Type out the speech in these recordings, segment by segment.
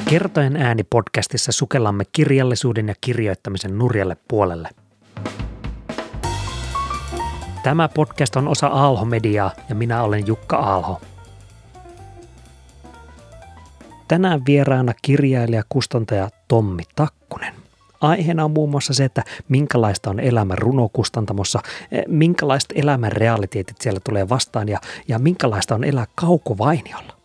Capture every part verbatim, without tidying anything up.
Kertojen ääni -podcastissa sukellamme kirjallisuuden ja kirjoittamisen nurjalle puolelle. Tämä podcast on osa Aalho-mediaa ja minä olen Jukka Aalho. Tänään vieraana kirjailija, kustantaja Tommi Takkunen. Aiheena on muun muassa se, että minkälaista on elämä runokustantamossa, minkälaiset elämän realiteetit siellä tulee vastaan ja, ja minkälaista on elää Kaukovainiolla.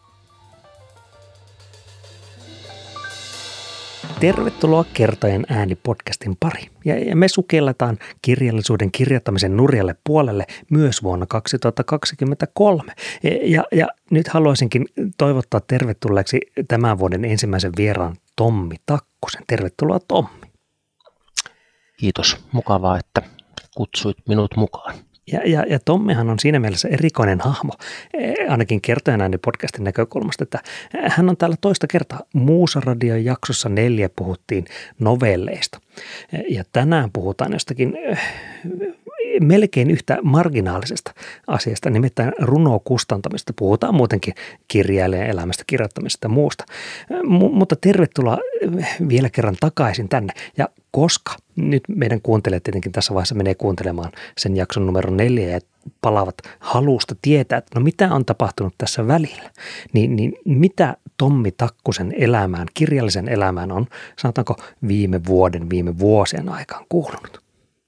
Tervetuloa Kertojen ääni -podcastin pari. Ja, ja me sukelletaan kirjallisuuden kirjoittamisen nurjalle puolelle myös vuonna kaksituhattakaksikymmentäkolme. Ja, ja nyt haluaisinkin toivottaa tervetulleeksi tämän vuoden ensimmäisen vieraan Tommi Takkusen. Tervetuloa Tommi. Kiitos. Mukavaa, että kutsuit minut mukaan. Ja, ja, ja Tommihan on siinä mielessä erikoinen hahmo, ainakin Kertojen ääni -podcastin näkökulmasta, että hän on täällä toista kertaa. Muusaradion jaksossa neljä puhuttiin novelleista ja tänään puhutaan jostakin melkein yhtä marginaalisesta asiasta, nimittäin runokustantamista. Puhutaan muutenkin kirjailijan elämästä, kirjoittamisesta ja muusta. M- mutta tervetuloa vielä kerran takaisin tänne. Ja koska nyt meidän kuuntelijat tietenkin tässä vaiheessa menee kuuntelemaan sen jakson numero neljä ja palaavat halusta tietää, että no mitä on tapahtunut tässä välillä, niin, niin mitä Tommi Takkusen elämään, kirjallisen elämään on, sanotaanko viime vuoden, viime vuosien aikaan kuulunut?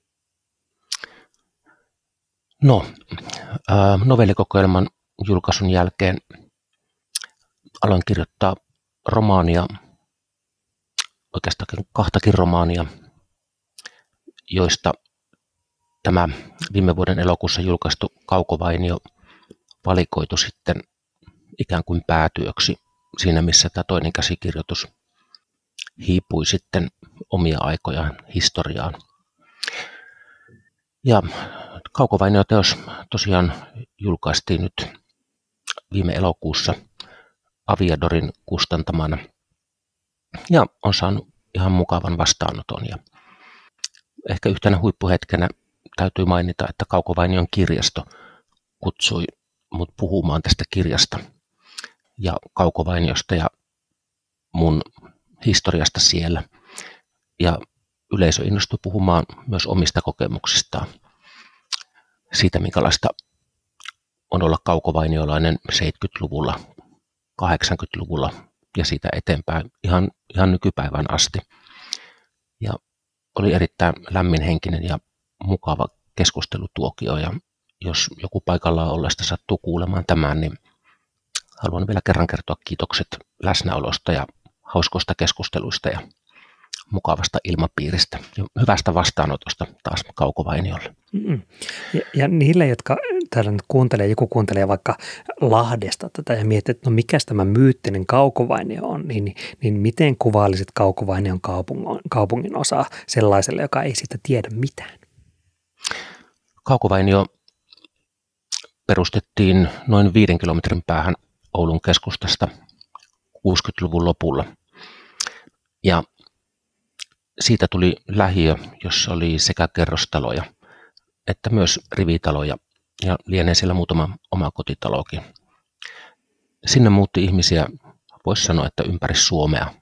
No, novellikokoelman julkaisun jälkeen aloin kirjoittaa romaania, oikeastaan kahtakin romaania, joista tämä viime vuoden elokuussa julkaistu Kaukovainio valikoitu sitten ikään kuin päätyöksi siinä, missä tämä toinen käsikirjoitus hiipui sitten omia aikojaan historiaan. Ja Kaukovainio-teos tosiaan julkaistiin nyt viime elokuussa Aviadorin kustantamana ja on saanut ihan mukavan vastaanoton. Ja ehkä yhtenä huippuhetkenä täytyy mainita, että Kaukovainion kirjasto kutsui mut puhumaan tästä kirjasta ja Kaukovainiosta ja mun historiasta siellä. Ja yleisö innostui puhumaan myös omista kokemuksistaan. Siitä, minkälaista on olla kaukovainiolainen seitsemänkymmentäluvulla, kahdeksankymmentäluvulla ja siitä eteenpäin ihan, ihan nykypäivän asti. Ja oli erittäin lämminhenkinen ja mukava keskustelutuokio. Ja jos joku paikallaan ollesta sattuu kuulemaan tämän, niin haluan vielä kerran kertoa kiitokset läsnäolosta ja hauskoista keskusteluista ja mukavasta ilmapiiristä ja hyvästä vastaanotosta taas Kaukovainiolle. Mm. Ja, ja niille, jotka täällä nyt kuuntelee, joku kuuntelee vaikka Lahdesta tätä ja miettii, että no mikäs tämä myyttinen Kaukovainio on, niin, niin, niin miten kuvailisit Kaukovainion kaupungin, kaupungin osaa sellaiselle, joka ei siitä tiedä mitään? Kaukovainio perustettiin noin viiden kilometrin päähän Oulun keskustasta kuusikymmentäluvun lopulla ja siitä tuli lähiö, jossa oli sekä kerrostaloja että myös rivitaloja ja lienee siellä muutama oma kotitalokin. Sinne muutti ihmisiä, voisi sanoa, että ympäri Suomea.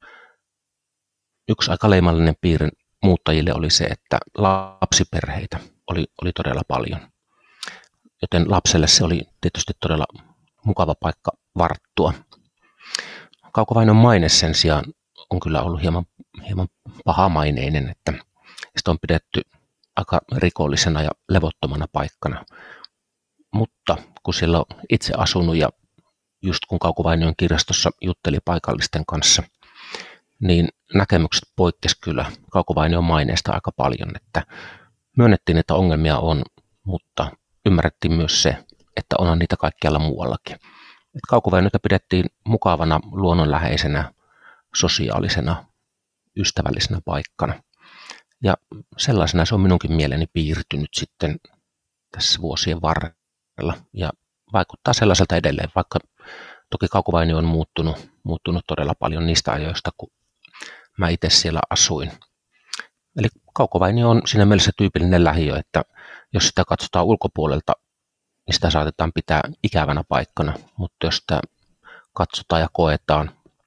Yksi aika leimallinen piirre muuttajille oli se, että lapsiperheitä oli, oli todella paljon. Joten lapselle se oli tietysti todella mukava paikka varttua. Kaukovainon maine sen sijaan on kyllä ollut hieman, hieman pahamaineinen, että sitä on pidetty aika rikollisena ja levottomana paikkana. Mutta kun siellä on itse asunut ja just kun Kaukovainion kirjastossa jutteli paikallisten kanssa, niin näkemykset poikkesi kyllä Kaukovainion maineesta aika paljon, että myönnettiin, että ongelmia on, mutta ymmärrettiin myös se, että onhan niitä kaikkialla muuallakin. Kaukovainiota pidettiin mukavana, luonnonläheisenä, sosiaalisena, ystävällisenä paikkana. Ja sellaisena se on minunkin mieleeni piirtynyt sitten tässä vuosien varrella ja vaikuttaa sellaiselta edelleen, vaikka toki Kaukovainio on muuttunut, muuttunut todella paljon niistä ajoista, kun mä itse siellä asuin. Eli Kaukovainio on siinä mielessä tyypillinen lähiö, että jos sitä katsotaan ulkopuolelta, niin sitä saatetaan pitää ikävänä paikkana, mutta jos sitä katsotaan ja koetaan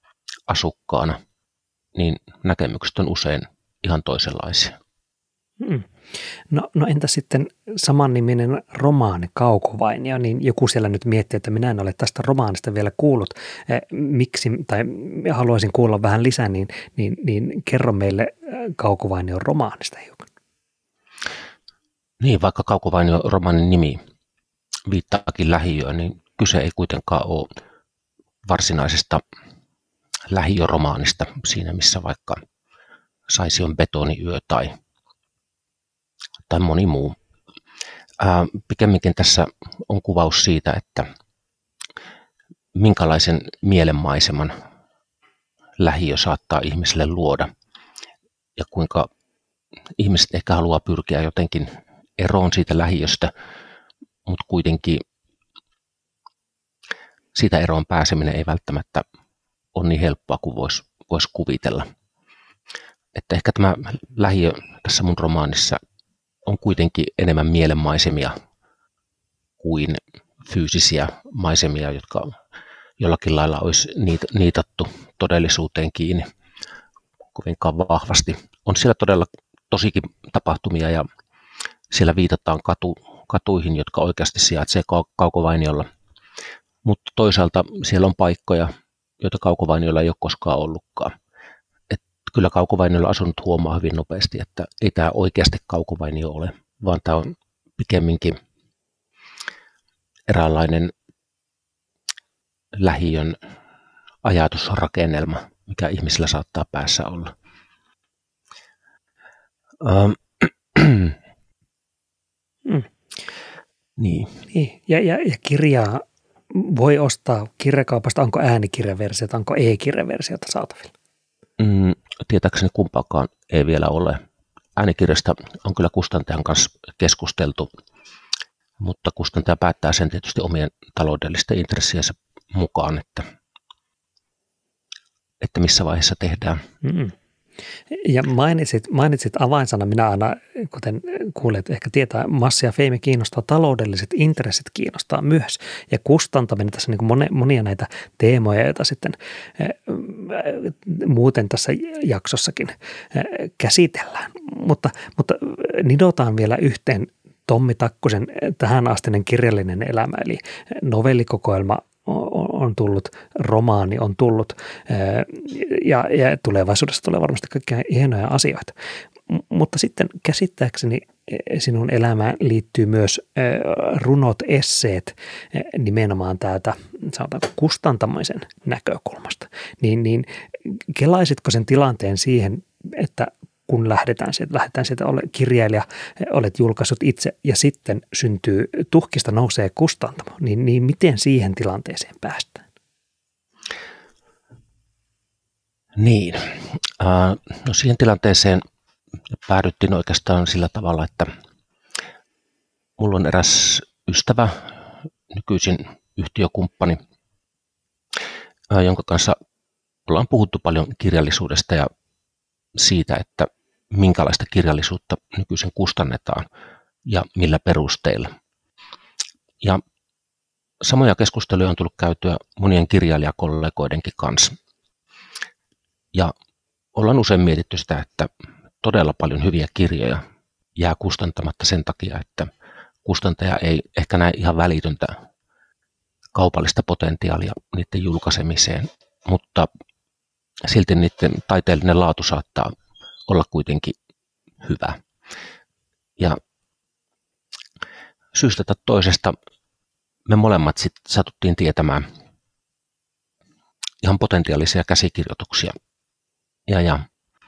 asukkaana, niin näkemykset on usein ihan toisenlaisia. Hmm. No, no entä sitten samanniminen romaani Kaukovainio, niin joku siellä nyt miettii, että minä en ole tästä romaanista vielä kuullut. Eh, miksi, tai haluaisin kuulla vähän lisää, niin, niin, niin kerro meille Kaukovainion romaanista hiukan. Niin, vaikka Kaukovainio romaanin nimi viittaakin lähiöön, niin kyse ei kuitenkaan ole varsinaisesta lähiöromaanista siinä, missä vaikka Saision betoniyö tai, tai moni muu. Ää, pikemminkin tässä on kuvaus siitä, että minkälaisen mielenmaiseman lähiö saattaa ihmiselle luoda ja kuinka ihmiset ehkä haluaa pyrkiä jotenkin eroon siitä lähiöstä, mutta kuitenkin siitä eroon pääseminen ei välttämättä ole niin helppoa kuin voisi vois kuvitella. Että ehkä tämä lähiö tässä mun romaanissa on kuitenkin enemmän mielenmaisemia kuin fyysisiä maisemia, jotka jollakin lailla olisi niitattu todellisuuteen kiinni kovinkaan vahvasti. On siellä todella tosikin tapahtumia ja siellä viitataan katu, katuihin, jotka oikeasti sijaitsee Kaukovainiolla. Mutta toisaalta siellä on paikkoja, joita Kaukovainiolla ei ole koskaan ollutkaan. Et kyllä Kaukovainiolla asunut huomaa hyvin nopeasti, että ei tämä oikeasti Kaukovainio ole, vaan tämä on pikemminkin eräänlainen lähiön ajatusrakennelma, mikä ihmisillä saattaa päässä olla. Ähm. Mm. Niin. niin. Ja, ja, ja kirjaa voi ostaa kirjakaupasta, onko äänikirjaversiota, onko e-kirjaversiota saatavilla? Mm, tietääkseni kumpaakaan ei vielä ole. Äänikirjasta on kyllä kustantajan kanssa keskusteltu, mutta kustantaja päättää sen tietysti omien taloudellisten intressiensä mukaan, että, että missä vaiheessa tehdään. Mm. Ja mainitsit, mainitsit avainsana, minä aina, kuten kuulet, ehkä tietää, massi ja feimi kiinnostaa, taloudelliset intressit kiinnostaa myös. Ja kustantaminen tässä niin kuin monia näitä teemoja, joita sitten muuten tässä jaksossakin käsitellään. Mutta, mutta nidotaan vielä yhteen Tommi Takkusen tähänastinen kirjallinen elämä, eli novellikokoelma on tullut, romaani on tullut ja, ja tulevaisuudessa tulee varmasti kaikkia hienoja asioita. Mutta sitten käsittääkseni sinun elämään liittyy myös runot, esseet nimenomaan täältä sanotaanko kustantamisen näkökulmasta. Niin, niin kelaisitko sen tilanteen siihen, että kun lähdetään sieltä, lähdetään sieltä ole kirjailija, olet julkaissut itse ja sitten syntyy, tuhkista nousee kustantamo, niin, niin miten siihen tilanteeseen päästään? Niin, äh, no siihen tilanteeseen päädyttiin oikeastaan sillä tavalla, että mulla on eräs ystävä, nykyisin yhtiökumppani, äh, jonka kanssa ollaan puhuttu paljon kirjallisuudesta ja siitä, että minkälaista kirjallisuutta nykyisin kustannetaan ja millä perusteilla. Ja samoja keskusteluja on tullut käytyä monien kirjailijakollegoidenkin kanssa. Ja ollaan usein mietitty sitä, että todella paljon hyviä kirjoja jää kustantamatta sen takia, että kustantaja ei ehkä näe ihan välitöntä kaupallista potentiaalia niiden julkaisemiseen, mutta silti niiden taiteellinen laatu saattaa olla kuitenkin hyvä. Ja syystä tai toisesta me molemmat sit satuttiin tietämään ihan potentiaalisia käsikirjoituksia. Ja, ja.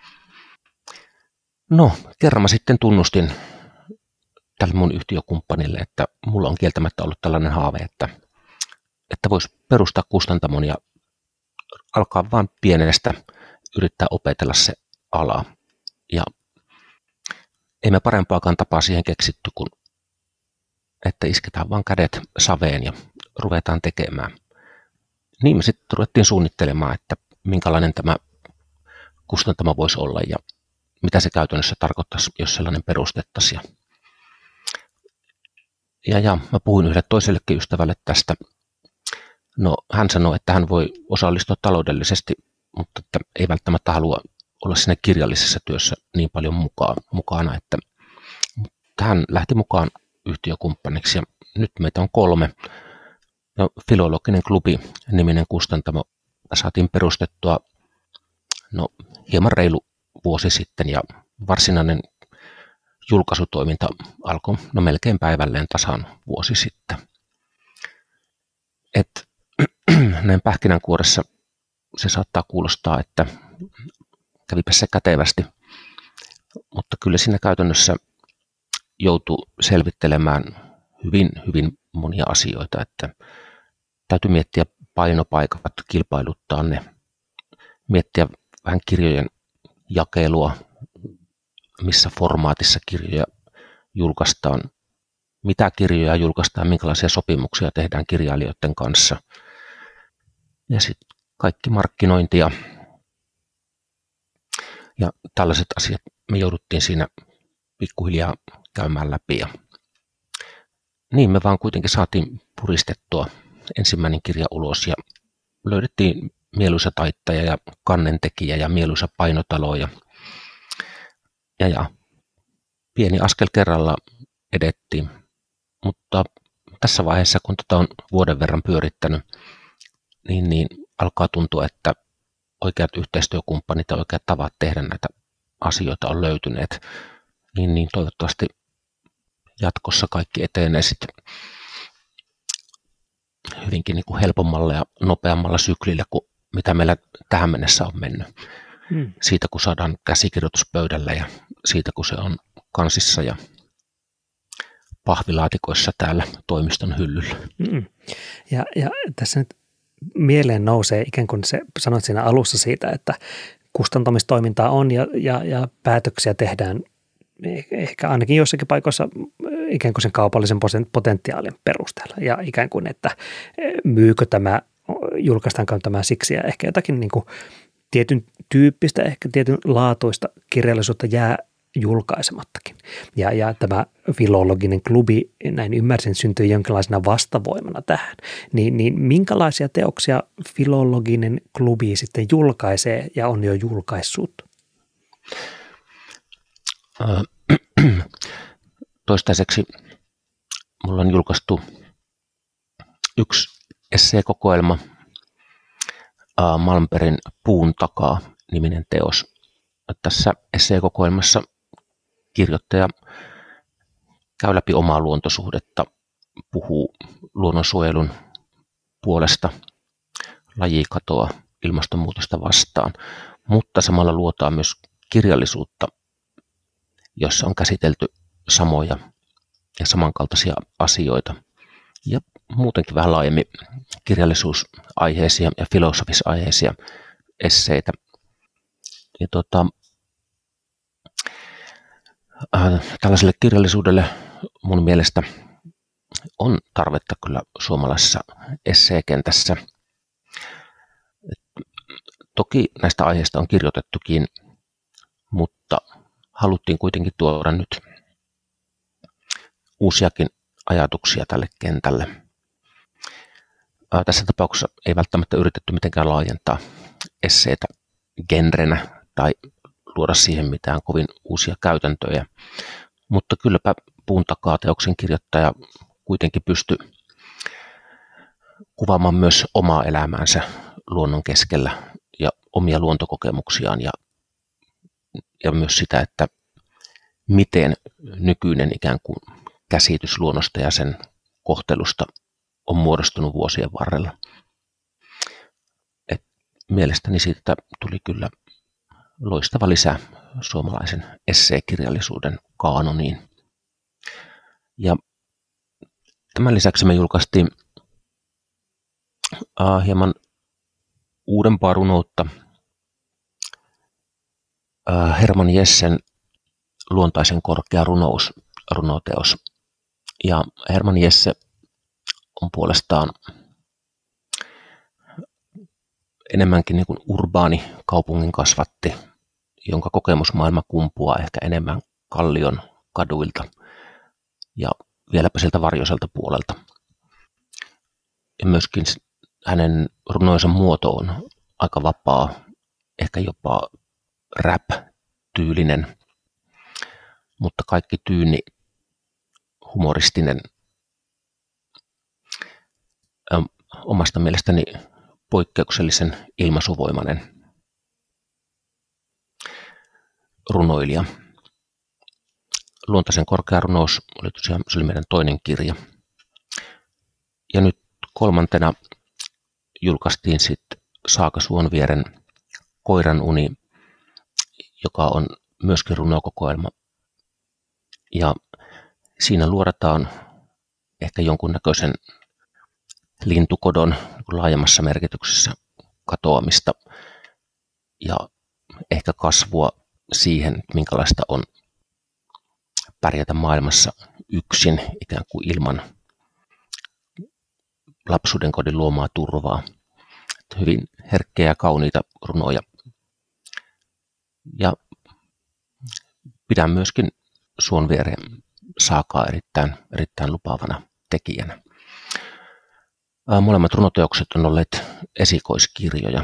No, kerran mä sitten tunnustin tälle mun yhtiökumppanille, että mulla on kieltämättä ollut tällainen haave, että, että voisi perustaa kustantamon ja alkaa vaan pienestä yrittää opetella se ala. Ja ei me parempaakaan tapaa siihen keksitty, kuin että isketään vaan kädet saveen ja ruvetaan tekemään. Niin me sitten ruvettiin suunnittelemaan, että minkälainen tämä kustantamo voisi olla ja mitä se käytännössä tarkoittaisi, jos sellainen perustettaisiin. Ja, ja mä puhuin yhdelle toisellekin ystävälle tästä. No, hän sanoi, että hän voi osallistua taloudellisesti mutta että ei välttämättä halua olla siinä kirjallisessa työssä niin paljon mukaan, mukana, että hän lähti mukaan yhtiökumppaniksi ja nyt meitä on kolme. No, Filologinen klubi -niminen kustantamo saatiin perustettua no, hieman reilu vuosi sitten ja varsinainen julkaisutoiminta alkoi no, melkein päivälleen tasan vuosi sitten. Et, näin pähkinänkuoressa se saattaa kuulostaa, että kävipä se kätevästi, mutta kyllä siinä käytännössä joutuu selvittelemään hyvin, hyvin monia asioita, että täytyy miettiä painopaikat, kilpailuttaa ne, miettiä vähän kirjojen jakelua, missä formaatissa kirjoja julkaistaan, mitä kirjoja julkaistaan, minkälaisia sopimuksia tehdään kirjailijoiden kanssa. Ja sitten kaikki markkinointia ja tällaiset asiat me jouduttiin siinä pikkuhiljaa käymään läpi. Ja niin me vaan kuitenkin saatiin puristettua ensimmäinen kirja ulos ja löydettiin mieluisa taittaja ja kannentekijä ja mieluisa painotalo ja, ja, ja pieni askel kerralla edettiin. Mutta tässä vaiheessa, kun tätä on vuoden verran pyörittänyt, niin, niin alkaa tuntua, että oikeat yhteistyökumppanit ja oikeat tavat tehdä näitä asioita on löytyneet. Niin, niin toivottavasti jatkossa kaikki etenee sitten hyvinkin niin kuin helpommalla ja nopeammalla syklillä kuin mitä meillä tähän mennessä on mennyt. Hmm. Siitä kun saadaan käsikirjoitus pöydälle ja siitä kun se on kansissa ja pahvilaatikoissa täällä toimiston hyllyllä. Hmm. Ja, ja tässä nyt mieleen nousee ikään kuin se sanoit siinä alussa siitä, että kustantamistoimintaa on ja, ja, ja päätöksiä tehdään ehkä ainakin jossakin paikoissa ikään kuin sen kaupallisen potentiaalin perusteella ja ikään kuin, että myykö tämä, julkaistaanko tämä siksi ja ehkä jotakin niin kuin tietyn tyyppistä, ehkä tietyn laatuista kirjallisuutta jää julkaisemattakin. Ja, ja tämä Filologinen klubi, näin ymmärsin, syntyi jonkinlaisena vastavoimana tähän. Niin, niin minkälaisia teoksia Filologinen klubi sitten julkaisee ja on jo julkaissut? Toistaiseksi mulla on julkaistu yksi esseekokoelma, Malmbergin Puun takaa -niminen teos. Tässä esseekokoelmassa kirjoittaja käy läpi omaa luontosuhdetta, puhuu luonnonsuojelun puolesta, lajikatoa, ilmastonmuutosta vastaan, mutta samalla luotaan myös kirjallisuutta, jossa on käsitelty samoja ja samankaltaisia asioita ja muutenkin vähän laajemmin kirjallisuusaiheisia ja filosofisaiheisia esseitä. Ja tota, äh, tällaiselle kirjallisuudelle mun mielestä on tarvetta kyllä suomalaisessa esseekentässä. Et, toki näistä aiheista on kirjoitettukin, mutta haluttiin kuitenkin tuoda nyt uusiakin ajatuksia tälle kentälle. Ää, tässä tapauksessa ei välttämättä yritetty mitenkään laajentaa esseitä genrenä tai luoda siihen mitään kovin uusia käytäntöjä, mutta kylläpä Puun takaa -teoksen kirjoittaja kuitenkin pystyi kuvaamaan myös omaa elämäänsä luonnon keskellä ja omia luontokokemuksiaan ja, ja myös sitä, että miten nykyinen ikään kuin käsitys luonnosta ja sen kohtelusta on muodostunut vuosien varrella. Et mielestäni siitä tuli kyllä loistava lisä suomalaisen esseekirjallisuuden kaanoniin. Ja tämän lisäksi me julkaistiin äh, hieman uudempaa runoutta. Äh, Hermann Jessen Luontaisen korkea runous -runoteos. Ja Hermann Jesse on puolestaan enemmänkin niin kuin urbaani kaupungin kasvatti, jonka kokemusmaailma kumpuaa ehkä enemmän Kallion kaduilta ja vieläpä sieltä varjoiselta puolelta. Ja myöskin hänen runonsa muoto on aika vapaa ehkä jopa rap-tyylinen, mutta kaikki tyyni humoristinen, ähm, omasta mielestäni poikkeuksellisen ilmaisuvoimainen runoilija. Luontaisen korkea runous oli tosiaan, se oli meidän toinen kirja. Ja nyt kolmantena julkaistiin sitten Saaka Suonvieren Koiran uni, joka on myöskin runokokoelma. Ja siinä luodataan ehkä jonkunnäköisen lintukodon laajemmassa merkityksessä katoamista ja ehkä kasvua siihen, minkälaista on pärjätä maailmassa yksin ikään kuin ilman lapsuuden kodin luomaa turvaa. Hyvin herkkejä ja kauniita runoja. Ja pidän myöskin Suonviereen Saakaa erittäin, erittäin lupaavana tekijänä. Molemmat runoteokset on olleet esikoiskirjoja.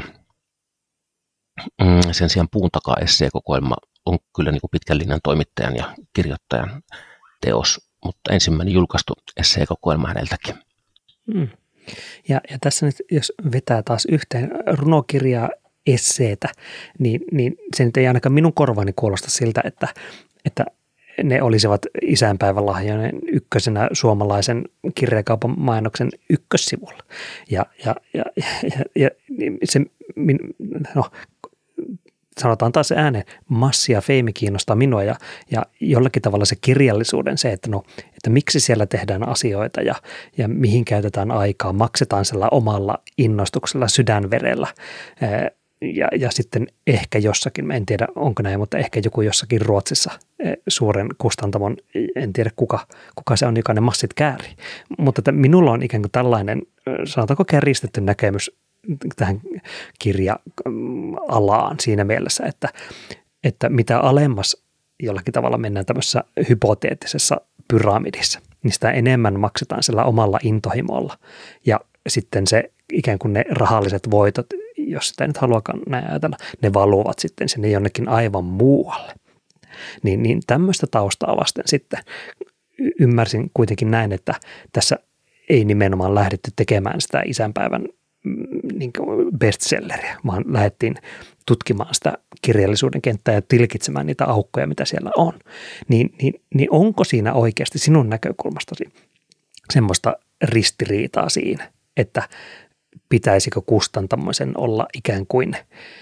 Sen sijaan Puun takaa esseekokoelma on kyllä niin kuin pitkän linjan toimittajan ja kirjoittajan teos, mutta ensimmäinen julkaistu esseekokoelma häneltäkin. Hmm. Ja, ja tässä nyt, jos vetää taas yhteen runokirjaa, esseetä, niin, niin se nyt ei ainakaan minun korvaani kuulosta siltä, että, että ne olisivat isänpäivälahjoinen ykkösenä suomalaisen kirjakaupan mainoksen ykkössivulla. Ja, ja, ja, ja, ja se, no, sanotaan taas se ääneen, massi ja feimi kiinnostaa minua ja, ja jollakin tavalla se kirjallisuuden, se, että, no, että miksi siellä tehdään asioita ja, ja mihin käytetään aikaa, maksetaan sillä omalla innostuksella, sydänverellä. Ja, ja sitten ehkä jossakin, en tiedä onko näin, mutta ehkä joku jossakin Ruotsissa suuren kustantamon, en tiedä kuka, kuka se on, joka ne massit kääri. Mutta että minulla on ikään kuin tällainen, sanotaanko kärjistetty näkemys tähän kirja-alaan siinä mielessä, että, että mitä alemmas jollakin tavalla mennään tämmöisessä hypoteettisessa pyramidissa, niin sitä enemmän maksetaan sillä omalla intohimolla. Ja sitten se ikään kuin ne rahalliset voitot, jos sitä nyt haluakaan näin ajatella, ne valuvat sitten sinne jonnekin aivan muualle. Niin, niin tämmöistä taustaa vasten sitten ymmärsin kuitenkin näin, että tässä ei nimenomaan lähdetty tekemään sitä isänpäivän niin kuin bestselleriä, vaan lähdettiin tutkimaan sitä kirjallisuuden kenttää ja tilkitsemään niitä aukkoja, mitä siellä on. Niin, niin, niin onko siinä oikeasti sinun näkökulmastasi semmoista ristiriitaa siinä, että pitäisikö kustantamisen olla ikään kuin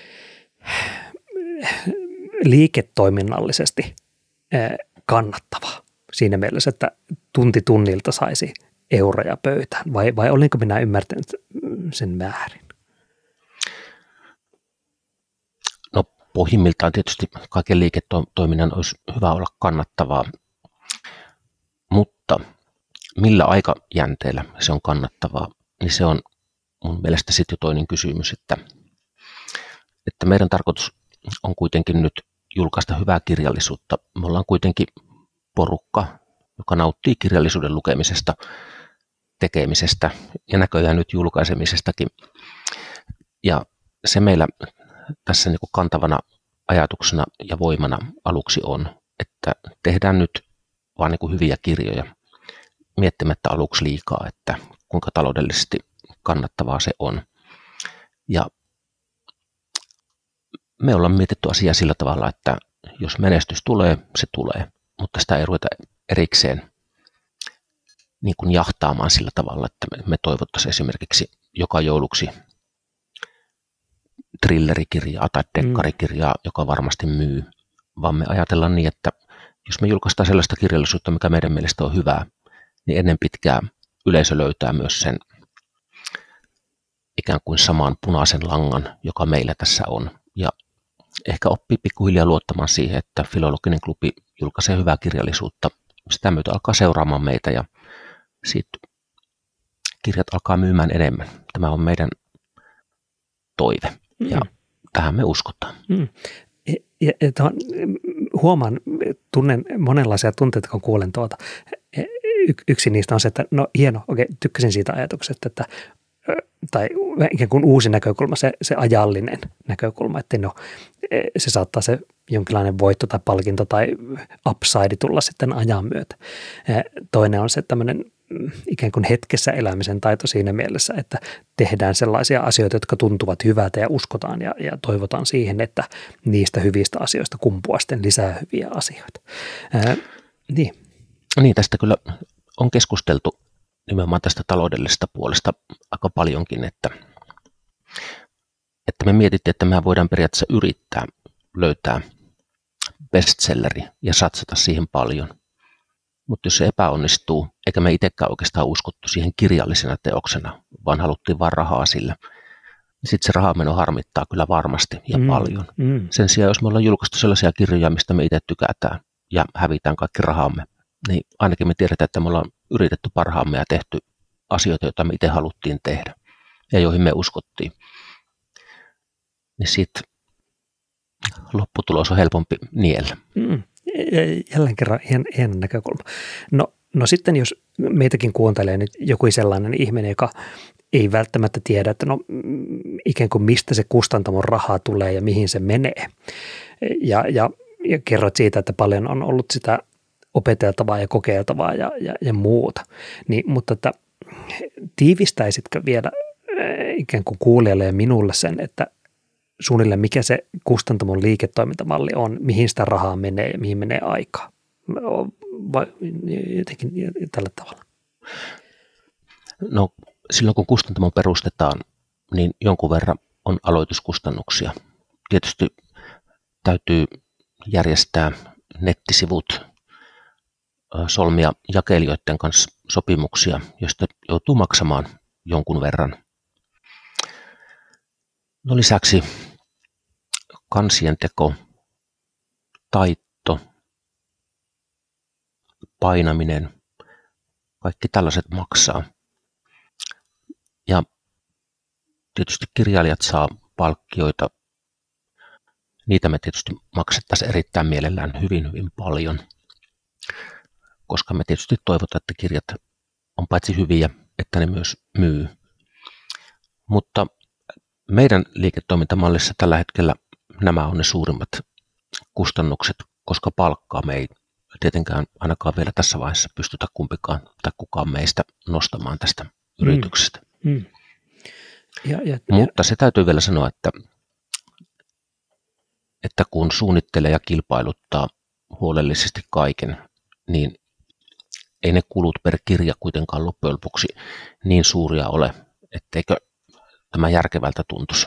liiketoiminnallisesti kannattava siinä mielessä, että tunti tunnilta saisi euroja pöytään, vai, vai olinko minä ymmärtänyt sen väärin? No pohjimmiltaan tietysti kaiken liiketoiminnan olisi hyvä olla kannattavaa, mutta millä aikajänteellä se on kannattavaa, niin se on mun mielestä sitten jo toinen kysymys, että, että meidän tarkoitus on kuitenkin nyt julkaista hyvää kirjallisuutta. Me ollaan kuitenkin porukka, joka nauttii kirjallisuuden lukemisesta, tekemisestä ja näköjään nyt julkaisemisestakin. Ja se meillä tässä niin kuin kantavana ajatuksena ja voimana aluksi on, että tehdään nyt vaan niin kuin hyviä kirjoja miettimättä aluksi liikaa, että kuinka taloudellisesti kannattavaa se on. Ja me ollaan mietitty asiaa sillä tavalla, että jos menestys tulee, se tulee, mutta sitä ei ruveta erikseen niin kuin jahtaamaan sillä tavalla, että me toivottaisiin esimerkiksi joka jouluksi thrillerikirjaa tai dekkarikirjaa, joka varmasti myy, vaan me ajatellaan niin, että jos me julkaistaan sellaista kirjallisuutta, mikä meidän mielestä on hyvää, niin ennen pitkää yleisö löytää myös sen ikään kuin saman punaisen langan, joka meillä tässä on. Ja ehkä oppii pikkuhiljaa luottamaan siihen, että Filologinen klubi julkaisee hyvää kirjallisuutta. Sitä myötä alkaa seuraamaan meitä ja sitten kirjat alkaa myymään enemmän. Tämä on meidän toive ja mm. tähän me uskotaan. Mm. Ja, ja tuon, huomaan, tunnen monenlaisia tunteita, kun kuulen tuota. Y- yksi niistä on se, että no hieno, okei, tykkäsin siitä ajatuksesta, että tai ikään kuin uusi näkökulma, se, se ajallinen näkökulma, että no, se saattaa se jonkinlainen voitto tai palkinto tai upside tulla sitten ajan myötä. Toinen on se tämmöinen ikään kuin hetkessä elämisen taito siinä mielessä, että tehdään sellaisia asioita, jotka tuntuvat hyvältä ja uskotaan ja, ja toivotaan siihen, että niistä hyvistä asioista kumpuaa sitten lisää hyviä asioita. Ää, niin. Niin, tästä kyllä on keskusteltu nimenomaan tästä taloudellisesta puolesta aika paljonkin, että, että me mietittiin, että me voidaan periaatteessa yrittää löytää bestselleri ja satsata siihen paljon. Mutta jos se epäonnistuu, eikä me itsekään oikeastaan uskottu siihen kirjallisena teoksena, vaan haluttiin vaan rahaa sillä, niin sitten se rahameno harmittaa kyllä varmasti ja mm, paljon. Mm. Sen sijaan, jos me ollaan julkaistu sellaisia kirjoja, mistä me itse tykätään ja hävitään kaikki rahamme, niin ainakin me tiedetään, että me ollaan yritetty parhaamme ja tehty asioita, joita me itse haluttiin tehdä ja joihin me uskottiin. Niin sitten lopputulos on helpompi niellä. Mm. Jälleen kerran hieno näkökulma. No, no sitten jos meitäkin kuuntelee nyt joku sellainen ihminen, joka ei välttämättä tiedä, että no ikään kuin mistä se kustantamon rahaa tulee ja mihin se menee. Ja, ja, ja kerrot siitä, että paljon on ollut sitä opeteltavaa ja kokeiltavaa ja, ja, ja muuta. Niin, mutta että tiivistäisitkö vielä ikään kuin kuulijalle ja minulle sen, että suunnilleen mikä se kustantamon liiketoimintamalli on, mihin sitä rahaa menee ja mihin menee aikaa, vai jotenkin tällä tavalla? No silloin kun kustantamon perustetaan, niin jonkun verran on aloituskustannuksia. Tietysti täytyy järjestää nettisivut, solmia jakelijoiden kanssa sopimuksia, joista joutuu maksamaan jonkun verran. No lisäksi kansien teko, taitto, painaminen, kaikki tällaiset maksaa. Ja tietysti kirjailijat saa palkkioita. Niitä me tietysti maksettaisiin erittäin mielellään hyvin, hyvin paljon, koska me tietysti toivotaan, että kirjat on paitsi hyviä, että ne myös myy. Mutta meidän liiketoimintamallissa tällä hetkellä nämä on ne suurimmat kustannukset, koska palkkaa me ei tietenkään ainakaan vielä tässä vaiheessa pystytä kumpikaan tai kukaan meistä nostamaan tästä mm. yrityksestä. Mm. Ja, ja, Mutta ja. se täytyy vielä sanoa, että, että kun suunnittelee ja kilpailuttaa huolellisesti kaiken, niin ei ne kulut per kirja kuitenkaan loppujen lopuksi niin suuria ole, etteikö tämä järkevältä tuntuisi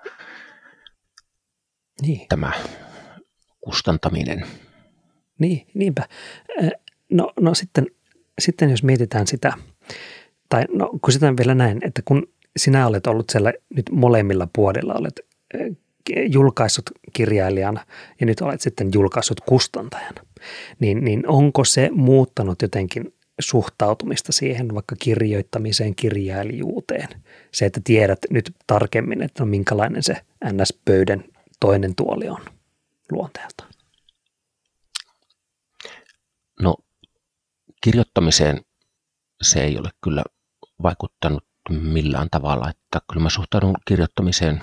niin. Tämä kustantaminen. Niin, niinpä. No, no sitten, sitten jos mietitään sitä, tai no kun sitä vielä näin, että kun sinä olet ollut siellä nyt molemmilla puolilla, olet julkaissut kirjailijana ja nyt olet sitten julkaissut kustantajana, niin, niin onko se muuttanut jotenkin suhtautumista siihen vaikka kirjoittamiseen, kirjailijuuteen? Se, että tiedät nyt tarkemmin, että no minkälainen se N S-pöydän toinen tuoli on luonteeltaan. No kirjoittamiseen se ei ole kyllä vaikuttanut millään tavalla, että kyllä mä suhtaudun kirjoittamiseen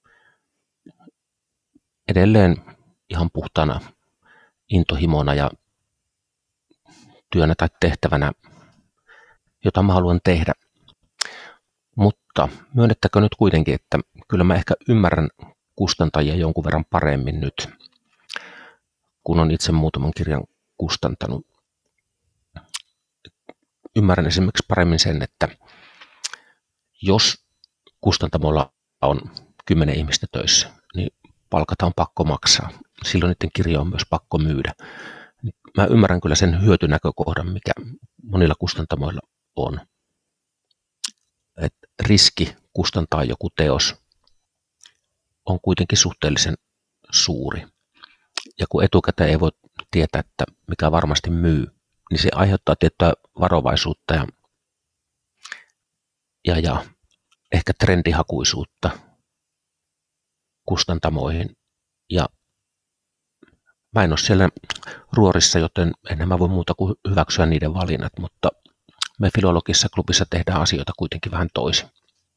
edelleen ihan puhtaana intohimona ja työnä tai tehtävänä, jota mä haluan tehdä. Mutta myönnettäkö nyt kuitenkin, että kyllä mä ehkä ymmärrän kustantajia jonkun verran paremmin nyt, kun on itse muutaman kirjan kustantanut. Ymmärrän esimerkiksi paremmin sen, että jos kustantamolla on kymmenen ihmistä töissä, niin palkat on pakko maksaa. Silloin niiden kirja on myös pakko myydä. Mä ymmärrän kyllä sen hyötynäkökohdan, mikä monilla kustantamoilla on. Et riski kustantaa joku teos on kuitenkin suhteellisen suuri. Ja kun etukäteen ei voi tietää, että mikä varmasti myy, niin se aiheuttaa tiettyä varovaisuutta ja, ja, ja ehkä trendihakuisuutta kustantamoihin. Ja mä en ole siellä ruorissa, joten en mä voi muuta kuin hyväksyä niiden valinnat, mutta me Filologissa klubissa tehdään asioita kuitenkin vähän toisin.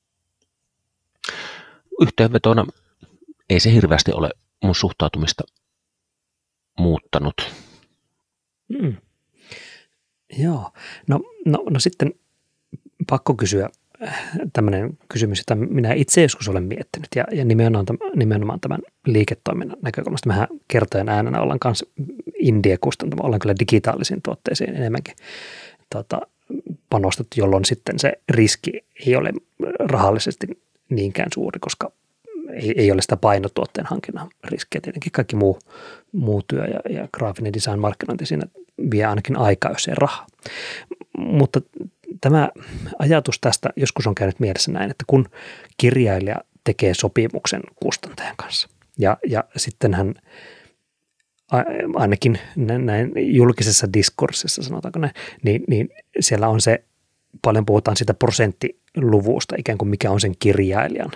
Yhteenvetona ei se hirveästi ole mun suhtautumista muuttanut. Mm. Joo, no, no, no sitten pakko kysyä tämmöinen kysymys, jota minä itse joskus olen miettinyt ja, ja nimenomaan, nimenomaan tämän liiketoiminnan näkökulmasta. Mehän kertojen äänenä ollaan kanssa indie-kustantama, ollaan kyllä digitaalisiin tuotteisiin enemmänkin tota, panostettu, jolloin sitten se riski ei ole rahallisesti niinkään suuri, koska ei, ei ole sitä painotuotteen hankinnan riskiä. Tietenkin kaikki muu, muu työ ja, ja graafinen design, markkinointi siinä vie ainakin aikaa, jos ei rahaa. Mutta tämä ajatus tästä joskus on käynyt mielessä näin, että kun kirjailija tekee sopimuksen kustantajan kanssa ja, ja sitten hän ainakin näin julkisessa diskurssissa, sanotaanko näin, niin, niin siellä on se, paljon puhutaan siitä prosenttiluvusta, ikään kuin mikä on sen kirjailijan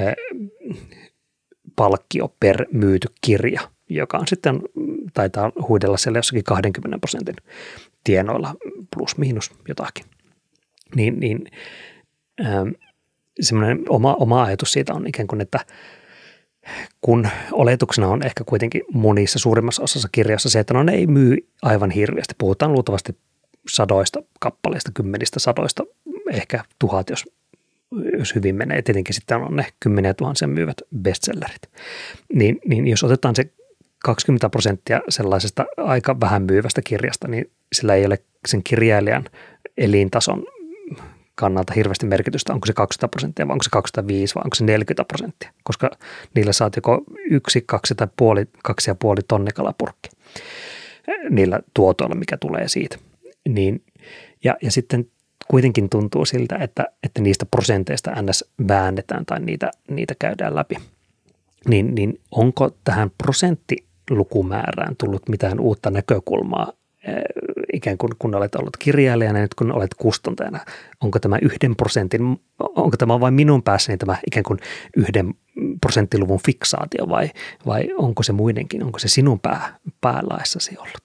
palkkio per myyty kirja, joka on sitten, taitaa huidella siellä jossakin kaksikymmentä prosentin tienoilla plus miinus jotakin. Niin, niin semmoinen oma, oma ajatus siitä on ikään kuin, että kun oletuksena on ehkä kuitenkin monissa suurimmassa osassa kirjassa se, että no ne ei myy aivan hirveästi. Puhutaan luultavasti sadoista kappaleista, kymmenistä sadoista, ehkä tuhat, jos, jos hyvin menee. Tietenkin sitten on ne kymmeniä tuhansia myyvät bestsellerit. Niin, niin jos otetaan se kaksikymmentä prosenttia sellaisesta aika vähän myyvästä kirjasta, niin sillä ei ole sen kirjailijan elintason kannalta hirveästi merkitystä, onko se kaksikymmentä prosenttia vai onko se kaksikymmentäviisi vai onko se neljäkymmentä prosenttia, koska niillä saat joko yksi, kaksi tai puoli, kaksi ja puoli tonnikalapurkki niillä tuotoilla, mikä tulee siitä. Niin, ja, ja sitten kuitenkin tuntuu siltä, että, että niistä prosenteista ns. Väännetään tai niitä, niitä käydään läpi. Niin, niin onko tähän prosenttilukumäärään tullut mitään uutta näkökulmaa ikään kuin kun olet ollut kirjailijana ja nyt kun olet kustantajana, onko tämä yhden prosentin, onko tämä vain minun päässäni tämä ikään kuin yhden prosenttiluvun fiksaatio vai, vai onko se muidenkin, onko se sinun pää, päälaissasi ollut?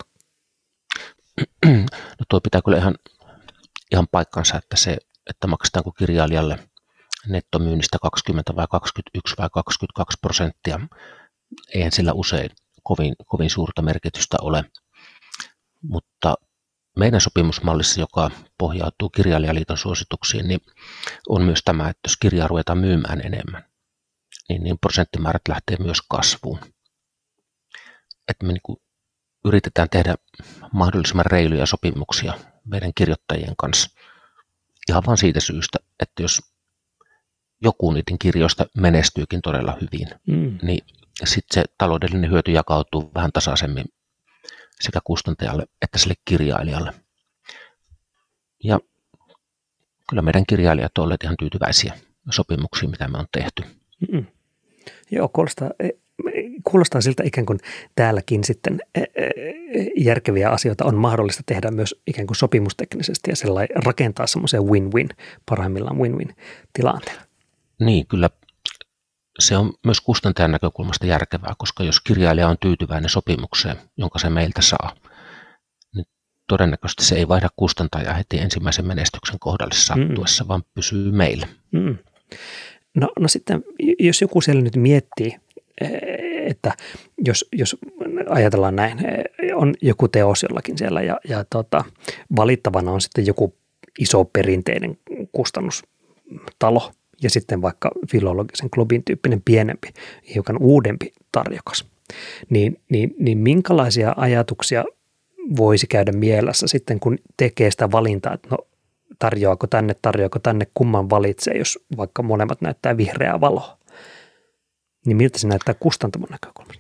No tuo pitää kyllä ihan, ihan paikkansa, että se, että maksetaanko kirjailijalle nettomyynnistä kaksikymmentä vai kaksikymmentäyksi vai kaksikymmentäkaksi prosenttia, eihän sillä usein kovin, kovin suurta merkitystä ole. Mutta meidän sopimusmallissa, joka pohjautuu Kirjailijaliiton suosituksiin, niin on myös tämä, että jos kirjaa ruvetaan myymään enemmän, niin, niin prosenttimäärät lähtee myös kasvuun. Että me niin kuin yritetään tehdä mahdollisimman reiluja sopimuksia meidän kirjoittajien kanssa. Ihan vain siitä syystä, että jos joku niiden kirjoista menestyykin todella hyvin, mm. niin sitten se taloudellinen hyöty jakautuu vähän tasaisemmin sekä kustantajalle että sille kirjailijalle. Ja kyllä meidän kirjailijat ovat olleet ihan tyytyväisiä sopimuksiin, mitä me on tehty. Mm-mm. Joo, kuulostaa, kuulostaa siltä ikään kuin täälläkin sitten järkeviä asioita on mahdollista tehdä myös ikään kuin sopimusteknisesti ja sellainen rakentaa semmoisia win-win, parhaimmillaan win-win tilanteella. Niin, kyllä se on myös kustantajan näkökulmasta järkevää, koska jos kirjailija on tyytyväinen sopimukseen, jonka se meiltä saa, niin todennäköisesti se ei vaihda kustantajaa heti ensimmäisen menestyksen kohdalle sattuessa, mm. vaan pysyy meillä. Mm. No, no sitten, jos joku siellä nyt miettii, että jos, jos ajatellaan näin, on joku teos jollakin siellä ja, ja tota, valittavana on sitten joku iso perinteinen kustannustalo, ja sitten vaikka Filologisen klubin tyyppinen pienempi, hiukan uudempi tarjokas, niin, niin, niin minkälaisia ajatuksia voisi käydä mielessä sitten, kun tekee sitä valintaa, että no tarjoako tänne, tarjoako tänne, kumman valitsee, jos vaikka molemmat näyttää vihreää valoa, niin miltä se näyttää kustantamon näkökulmasta?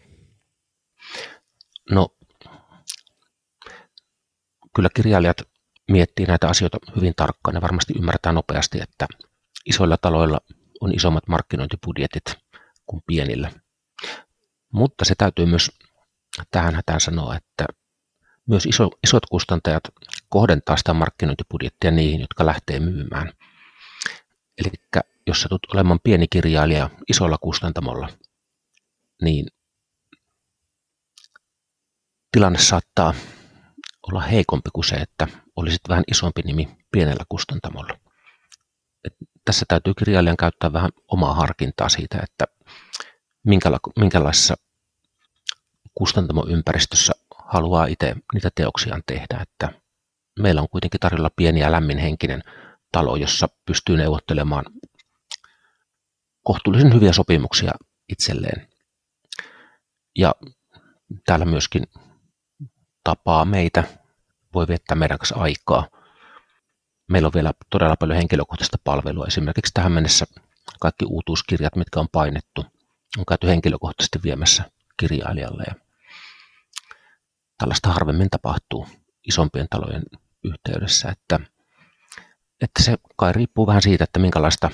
No, kyllä kirjailijat miettii näitä asioita hyvin tarkkaan ja varmasti ymmärtää nopeasti, että isoilla taloilla on isommat markkinointibudjetit kuin pienillä. Mutta se täytyy myös tähän hätään sanoa, että myös iso, isot kustantajat kohdentaa sitä markkinointibudjettia niihin, jotka lähtee myymään. Eli jos sä tulet olemaan pieni kirjailija isolla kustantamolla, niin tilanne saattaa olla heikompi kuin se, että olisit vähän isompi nimi pienellä kustantamolla. tässä täytyy kirjailijan käyttää vähän omaa harkintaa siitä, että minkäla- minkälaisessa kustantamoympäristössä haluaa itse niitä teoksiaan tehdä. Että meillä on kuitenkin tarjolla pieni ja lämminhenkinen talo, jossa pystyy neuvottelemaan kohtuullisen hyviä sopimuksia itselleen. Ja täällä myöskin tapaa meitä, voi viettää meidän kanssa aikaa. Meillä on vielä todella paljon henkilökohtaista palvelua. Esimerkiksi tähän mennessä kaikki uutuuskirjat, mitkä on painettu, on käyty henkilökohtaisesti viemässä kirjailijalle. Ja tällaista harvemmin tapahtuu isompien talojen yhteydessä. Että, että se kai riippuu vähän siitä, että minkälaista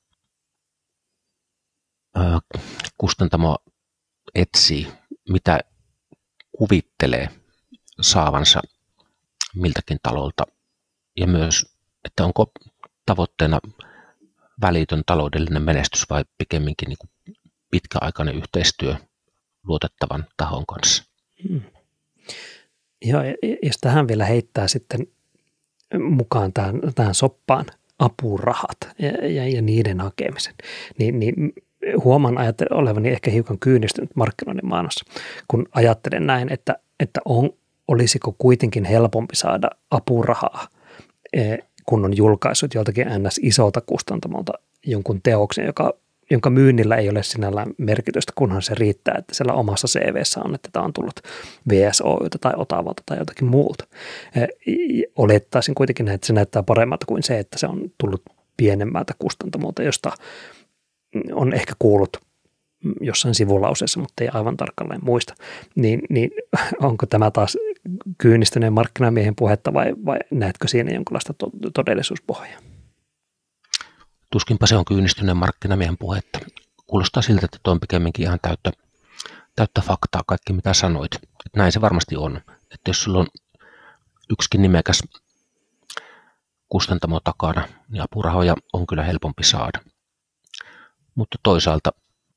ää, kustantamoa etsii, mitä kuvittelee saavansa miltäkin talolta ja myös, että onko tavoitteena välitön taloudellinen menestys vai pikemminkin niin kuin pitkäaikainen yhteistyö luotettavan tahon kanssa. Hmm. Joo, jos tähän vielä heittää sitten mukaan tähän, tähän soppaan apurahat ja, ja, ja niiden hakemisen, niin, niin huomaan ajattelen olevani ehkä hiukan kyynistynyt markkinoinnin maailmassa, kun ajattelen näin, että, että on, olisiko kuitenkin helpompi saada apurahaa, kun on julkaissut joltakin ns. Isolta kustantamolta jonkun teoksen, joka, jonka myynnillä ei ole sinällään merkitystä, kunhan se riittää, että siellä omassa C V:ssä on, että tämä on tullut V S O:lta tai Otavalta tai jotakin muulta. Olettaisin kuitenkin, että se näyttää paremmalta kuin se, että se on tullut pienemmältä kustantamolta, josta on ehkä kuullut jossain sivulauseessa, mutta ei aivan tarkalleen muista, niin, niin onko tämä taas kyynistyneen markkinamiehen puhetta vai, vai näetkö siinä jonkinlaista to- todellisuuspohjaa? Tuskinpa se on kyynistyneen markkinamiehen puhetta. Kuulostaa siltä, että tuo on pikemminkin ihan täyttä, täyttä faktaa kaikki mitä sanoit. Että näin se varmasti on. Että jos sulla on yksikin nimekäs kustantamo takana, niin apurahoja on kyllä helpompi saada. Mutta toisaalta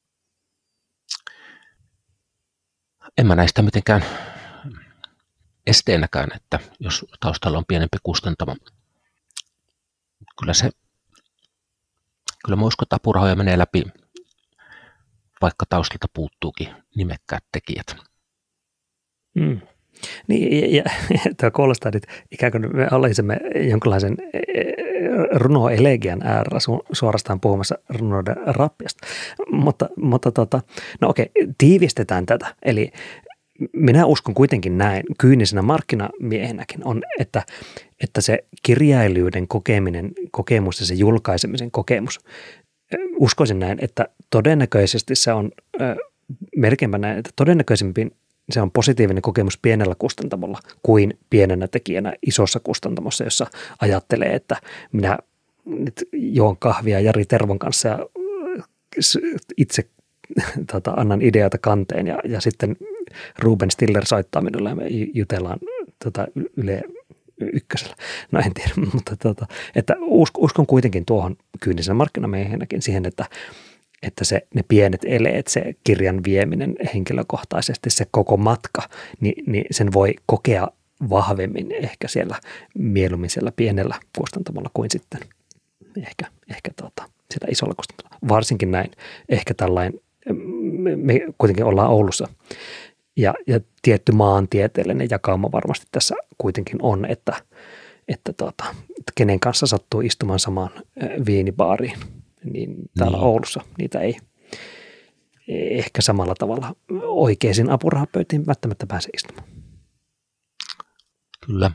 en mä näistä mitenkään esteenäkään, että jos taustalla on pienempi kustantamo, kyllä se, kyllä mä uskon, että apurahoja menee läpi, vaikka taustalta puuttuukin nimekkäät tekijät. Mm. Niin, ja, ja tuo kuulostaa nyt ikään kuin me olisimme jonkinlaisen runoelegian äärellä su, suorastaan puhumassa runouden rappiasta. Mutta, mutta tota, no okei, tiivistetään tätä. Eli minä uskon kuitenkin näin kyynisenä markkinamiehenäkin on, että, että se kirjailijoiden kokeminen, kokemus ja se julkaisemisen kokemus, uskoisin näin, että todennäköisesti se on melkeinpä näin, että todennäköisempi se on positiivinen kokemus pienellä kustantamolla kuin pienenä tekijänä isossa kustantamossa, jossa ajattelee, että minä nyt juon kahvia Jari Tervon kanssa ja itse tota, annan ideoita kanteen ja, ja sitten Ruben Stiller soittaa minulle ja me jutellaan tota, Yle Ykkösellä. No en tiedä, mutta tota, että uskon kuitenkin tuohon kyynisen markkinamiehenäkin siihen, että että se, ne pienet eleet, se kirjan vieminen henkilökohtaisesti, se koko matka, niin, niin sen voi kokea vahvemmin ehkä siellä mieluummin siellä pienellä kustantamolla kuin sitten ehkä, ehkä tota, siellä isolla kustantamolla. Varsinkin näin, ehkä tällainen, me, me kuitenkin ollaan Oulussa ja, ja tietty maantieteellinen jakauma varmasti tässä kuitenkin on, että, että, tota, että kenen kanssa sattuu istumaan samaan viinibaariin. Niin täällä niin. Oulussa niitä ei ehkä samalla tavalla oikeisiin apurahapöytiin välttämättä pääse istumaan. Kyllä.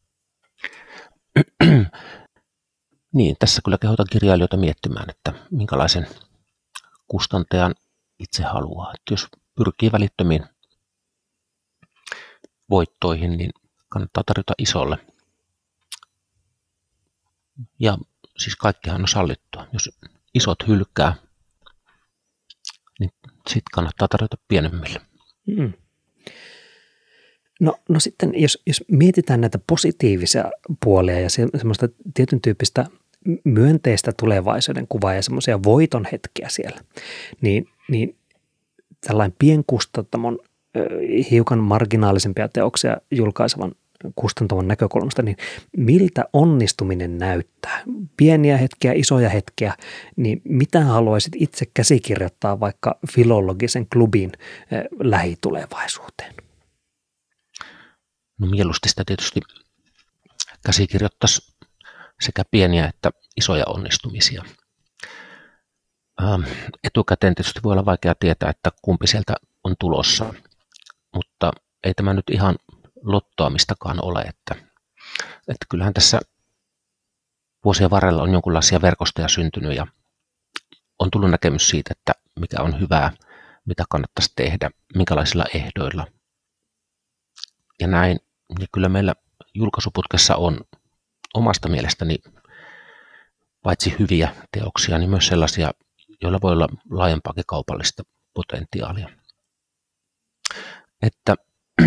Niin, tässä kyllä kehotan kirjailijoita miettimään, että minkälaisen kustantajan itse haluaa. Että jos pyrkii välittömiin voittoihin, niin kannattaa tarjota isolle. Ja siis kaikkihan on sallittua. Jos isot hylkää, niin sitten kannattaa tarjota pienemmille. Mm. No, no sitten, jos, jos mietitään näitä positiivisia puolia ja se, semmoista tietyn tyyppistä myönteistä tulevaisuuden kuvaa ja semmoisia voiton hetkiä siellä, niin, niin tällainen pienkustantamon hiukan marginaalisempia teoksia julkaisevan kustantamon näkökulmasta, niin miltä onnistuminen näyttää? Pieniä hetkiä, isoja hetkiä, niin mitä haluaisit itse käsikirjoittaa vaikka Filologisen klubin lähitulevaisuuteen? No mieluusti sitä tietysti käsikirjoittaisi sekä pieniä että isoja onnistumisia. Etukäteen tietysti voi olla vaikea tietää, että kumpi sieltä on tulossa, mutta ei tämä nyt ihan lottoamistakaan ole, että, että kyllähän tässä vuosien varrella on jonkinlaisia verkostoja syntynyt ja on tullut näkemys siitä, että mikä on hyvää, mitä kannattaisi tehdä, minkälaisilla ehdoilla. Ja näin, ja kyllä meillä julkaisuputkessa on omasta mielestäni paitsi hyviä teoksia, niin myös sellaisia, joilla voi olla laajempaakin kaupallista potentiaalia. Että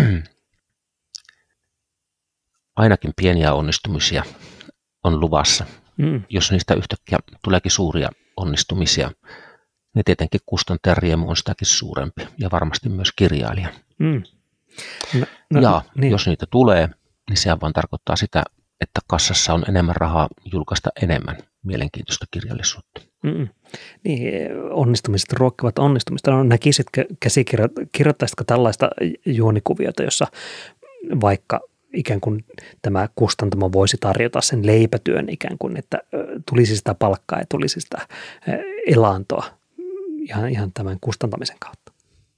ainakin pieniä onnistumisia on luvassa. Mm. Jos niistä yhtäkkiä tuleekin suuria onnistumisia, niin tietenkin kustantajan riemu on sitäkin suurempi ja varmasti myös kirjailija. Mm. No, no, ja niin. Jos niitä tulee, niin sehän vaan tarkoittaa sitä, että kassassa on enemmän rahaa julkaista enemmän mielenkiintoista kirjallisuutta. Mm. Niin, onnistumiset ruokkivat onnistumista. No, näkisitkö käsikirjoittaisitko tällaista juonikuviota, jossa vaikka ikään kuin tämä kustantamo voisi tarjota sen leipätyön ikään kuin, että tulisi sitä palkkaa ja tulisi sitä elantoa ihan, ihan tämän kustantamisen kautta?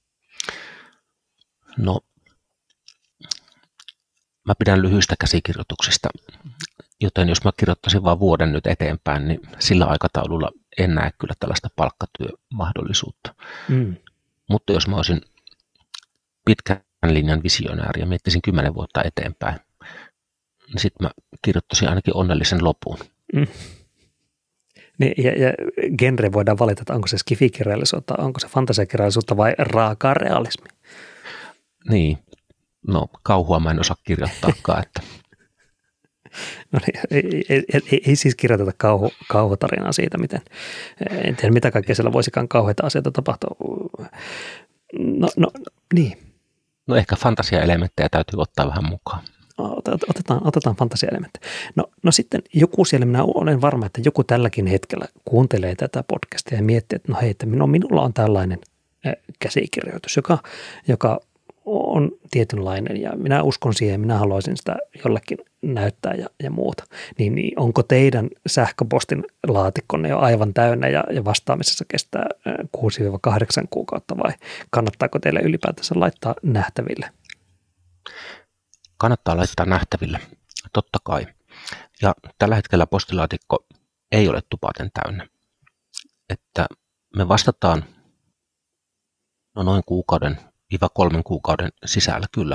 No, mä pidän lyhyistä käsikirjoituksista, joten jos mä kirjoittaisin vain vuoden nyt eteenpäin, niin sillä aikataululla en näe kyllä tällaista palkkatyömahdollisuutta. Mm. Mutta jos mä olisin pitkän linjan visionääri ja miettisin kymmenen vuotta eteenpäin, niin sitten mä kirjoittaisin ainakin onnellisen lopun. Mm. Niin, ja, ja genre voidaan valita, että onko se skifikirjallisuutta, onko se fantasiakirjallisuutta vai raakaa realismia. Niin, no kauhua mä en osaa kirjoittaakaan. Että. No niin, ei, ei, ei, ei siis kirjoiteta kauhu, kauhutarinaa siitä, miten, en tiedä mitä kaikkea siellä voisikaan kauheita asioita tapahtua. No, no niin. No ehkä fantasiaelementtejä täytyy ottaa vähän mukaan. Otetaan, otetaan fantasiaelementtejä. No, no sitten joku siellä, minä olen varma, että joku tälläkin hetkellä kuuntelee tätä podcastia ja miettii, että no hei, että minulla on tällainen käsikirjoitus, joka, joka on tietynlainen ja minä uskon siihen, minä haluaisin sitä jollekin näyttää ja, ja muuta. Niin, niin onko teidän sähköpostin laatikkonne jo aivan täynnä ja, ja vastaamisessa kestää kuusi kahdeksan kuukautta vai kannattaako teille ylipäätänsä laittaa nähtäville? Kannattaa laittaa nähtäville, totta kai. Ja tällä hetkellä postilaatikko ei ole tupaten täynnä. Että me vastataan no noin kuukauden viiva kolmen kuukauden sisällä kyllä.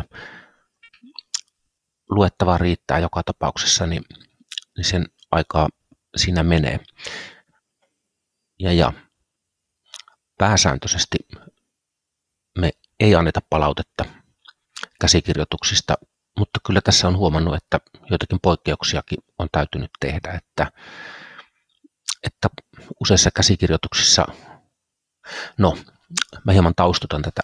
Luettavaa riittää joka tapauksessa, niin, niin sen aikaa siinä menee. Ja, ja pääsääntöisesti me ei anneta palautetta käsikirjoituksista, mutta kyllä tässä on huomannut, että joitakin poikkeuksiakin on täytynyt tehdä, että, että useissa käsikirjoituksissa, no mä hieman taustutan tätä.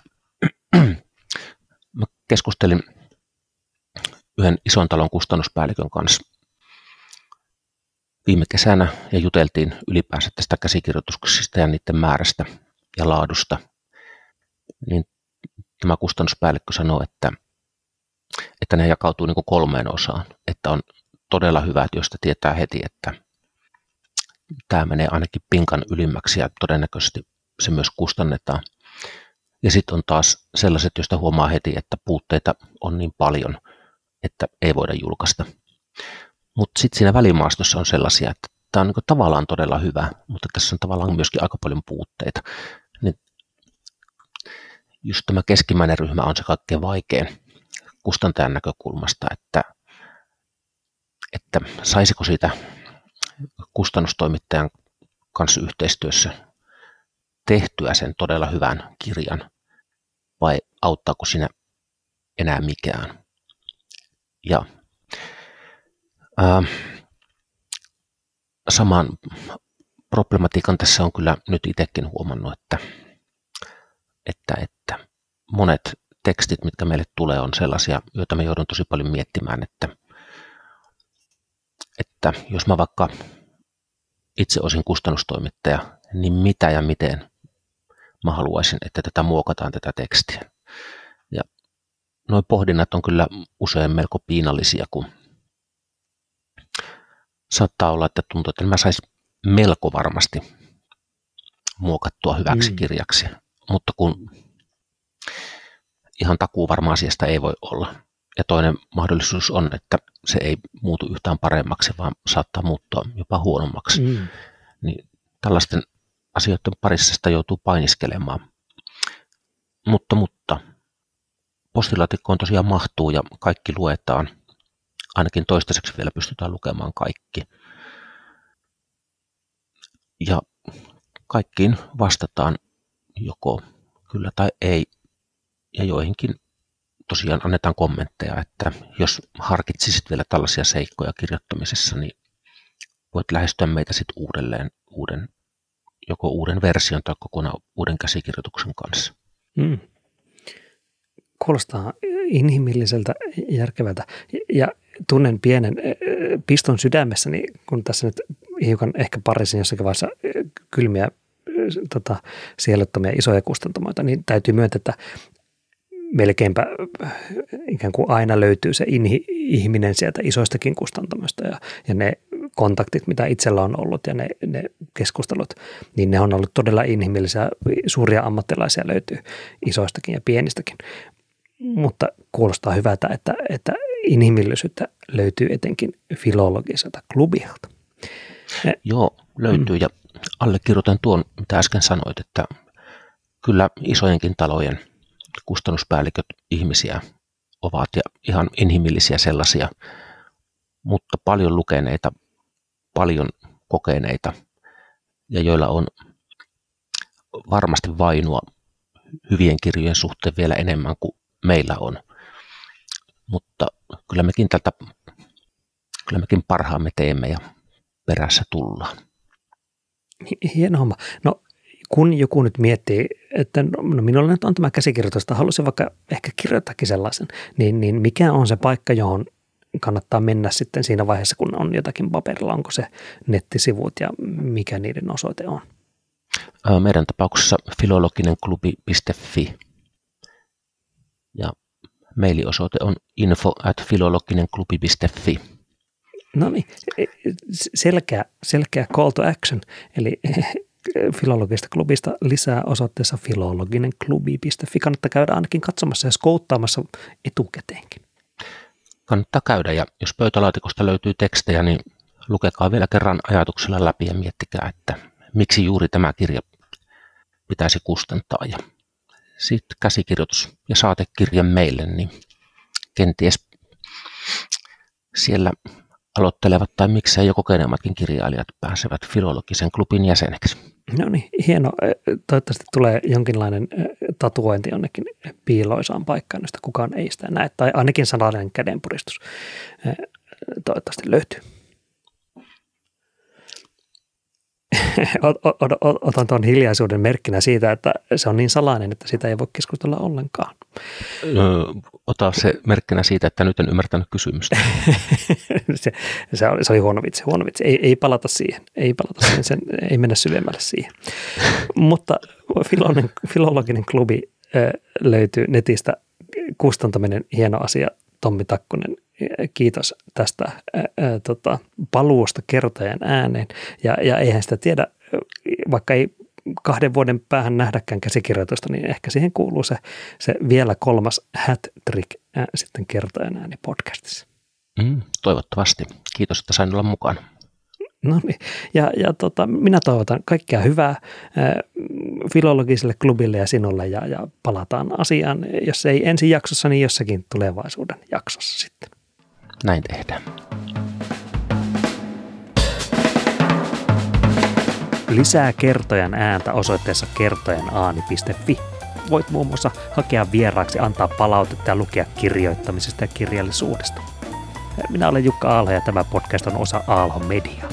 Mä keskustelin yhden ison talon kustannuspäällikön kanssa viime kesänä ja juteltiin ylipäänsä tästä käsikirjoituksista ja niiden määrästä ja laadusta. Niin tämä kustannuspäällikkö sanoi, että, että ne jakautuu niin kuin kolmeen osaan. Että on todella hyvät, joista tietää heti, että tämä menee ainakin pinkan ylimmäksi ja todennäköisesti se myös kustannetaan. Ja sitten on taas sellaiset, joista huomaa heti, että puutteita on niin paljon, että ei voida julkaista. Mutta sitten siinä välimaastossa on sellaisia, että tämä on niinku tavallaan todella hyvä, mutta tässä on tavallaan myöskin aika paljon puutteita. Niin just tämä keskimmäinen ryhmä on se kaikkein vaikein kustantajan näkökulmasta, että, että saisiko siitä kustannustoimittajan kanssa yhteistyössä tehtyä sen todella hyvän kirjan vai auttaako siinä enää mikään. Ja ää, saman problematiikan tässä on kyllä nyt itsekin huomannut, että, että, että monet tekstit, mitkä meille tulee, on sellaisia, joita me joudun tosi paljon miettimään, että, että jos mä vaikka itse olisin kustannustoimittaja, niin mitä ja miten mä haluaisin, että tätä muokataan tätä tekstiä. Ja nuo pohdinnat on kyllä usein melko piinallisia, kun saattaa olla, että tuntuu, että mä sais melko varmasti muokattua hyväksi mm. kirjaksi, mutta kun ihan takuu varma asiasta ei voi olla. Ja toinen mahdollisuus on, että se ei muutu yhtään paremmaksi, vaan saattaa muuttua jopa huonommaksi. Mm. Niin tällaisten asioiden parissa sitä joutuu painiskelemaan. Mutta, mutta postilaatikkoon tosiaan mahtuu ja kaikki luetaan. Ainakin toistaiseksi vielä pystytään lukemaan kaikki. Ja kaikkiin vastataan joko kyllä tai ei. Ja joihinkin tosiaan annetaan kommentteja, että jos harkitsisit vielä tällaisia seikkoja kirjoittamisessa, niin voit lähestyä meitä sitten uudelleen uuden, joko uuden version tai kokonaan uuden käsikirjoituksen kanssa. Mm. Kuulostaa inhimilliseltä, järkevältä ja tunnen pienen piston sydämessäni, kun tässä nyt hiukan ehkä parisin jossakin vaiheessa kylmiä, tota, sieluttomia isoja kustantamoita, niin täytyy myöntää, että melkeinpä ikään kuin aina löytyy se inhi, ihminen sieltä isoistakin kustantamoista ja, ja ne kontaktit, mitä itsellä on ollut ja ne, ne keskustelut, niin ne on ollut todella inhimillisiä, suuria ammattilaisia löytyy isoistakin ja pienistäkin. Mutta kuulostaa hyvältä, että, että inhimillisyyttä löytyy etenkin filologiselta klubilta. Joo, löytyy ja allekirjoitan tuon, mitä äsken sanoit, että kyllä isojenkin talojen kustannuspäälliköt ihmisiä ovat ja ihan inhimillisiä sellaisia, mutta paljon lukeneita, paljon kokeneita ja joilla on varmasti vainua hyvien kirjojen suhteen vielä enemmän kuin meillä on. Mutta kyllä mekin tältä, kyllä mekin parhaamme teemme ja perässä tullaan. Hieno homma. No kun joku nyt miettii, että no minulla nyt on tämä käsikirjoitus, että haluaisin vaikka ehkä kirjoittaakin sellaisen, niin, niin mikä on se paikka, johon kannattaa mennä sitten siinä vaiheessa, kun on jotakin paperilla? Onko se nettisivut ja mikä niiden osoite on? Meidän tapauksessa filologinenklubi piste fi ja mailiosoite on info at filologinenklubi piste fi. No niin, selkeä, selkeä call to action, eli filologista klubista lisää osoitteessa filologinenklubi piste fi. Kannattaa käydä ainakin katsomassa ja skouttaamassa etukäteenkin. Kannattaa käydä ja jos pöytälaatikosta löytyy tekstejä, niin lukekaa vielä kerran ajatuksella läpi ja miettikää, että miksi juuri tämä kirja pitäisi kustantaa. Ja sitten käsikirjoitus ja saatekirja meille, niin kenties siellä aloittelevat tai miksei jo kokeneemmatkin kirjailijat pääsevät filologisen klubin jäseneksi. No niin, hieno. Toivottavasti tulee jonkinlainen tatuointi jonnekin piiloisaan paikkaan, josta kukaan ei sitä näe, tai ainakin sanainen kädenpuristus toivottavasti löytyy. Otan tuon hiljaisuuden merkkinä siitä, että se on niin salainen, että sitä ei voi keskustella ollenkaan. Ota se merkkinä siitä, että nyt en ymmärtänyt kysymystä. se, se, oli, se oli huono vitsi, huono vitsi. Ei, ei palata siihen, ei palata siihen, sen, ei mennä syvemmälle siihen. Mutta filologinen, filologinen klubi löytyy netistä, kustantaminen hieno asia. Tommi Takkonen, kiitos tästä ää, ää, tota, paluusta kertojan ääneen. Ja, ja eihän sitä tiedä, vaikka ei kahden vuoden päähän nähdäkään käsikirjoitusta, niin ehkä siihen kuuluu se, se vielä kolmas hat-trick ää, sitten kertojan ääni podcastissa. Mm, toivottavasti. Kiitos, että sain olla mukana. No niin, ja, ja tota, minä toivotan kaikkea hyvää ää, filologiselle klubille ja sinulle ja, ja palataan asiaan, jos ei ensi jaksossa, niin jossakin tulevaisuuden jaksossa sitten. Näin tehdään. Lisää kertojan ääntä osoitteessa kertojanaani piste fi. Voit muun muassa hakea vieraaksi, antaa palautetta ja lukea kirjoittamisesta ja kirjallisuudesta. Minä olen Jukka Aalho ja tämä podcast on osa Aalho Mediaa.